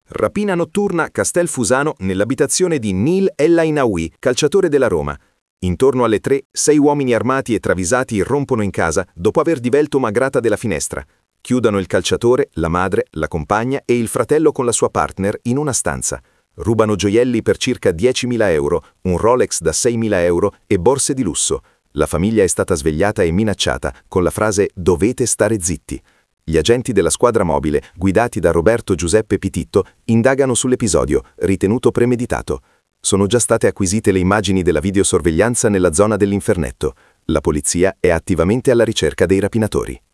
Rapina notturna a Castelfusano nell'abitazione di Neil El Ainaoui, calciatore della Roma. Intorno alle 3, 6 uomini armati e travisati irrompono in casa dopo aver divelto una grata della finestra. Chiudono il calciatore, la madre, la compagna e il fratello con la sua partner in una stanza. Rubano gioielli per circa 10.000 euro, un Rolex da 6.000 euro e borse di lusso. La famiglia è stata svegliata e minacciata con la frase «Dovete stare zitti». Gli agenti della squadra mobile, guidati da Roberto Giuseppe Pititto, indagano sull'episodio, ritenuto premeditato. Sono già state acquisite le immagini della videosorveglianza nella zona dell'Infernetto. La polizia è attivamente alla ricerca dei rapinatori.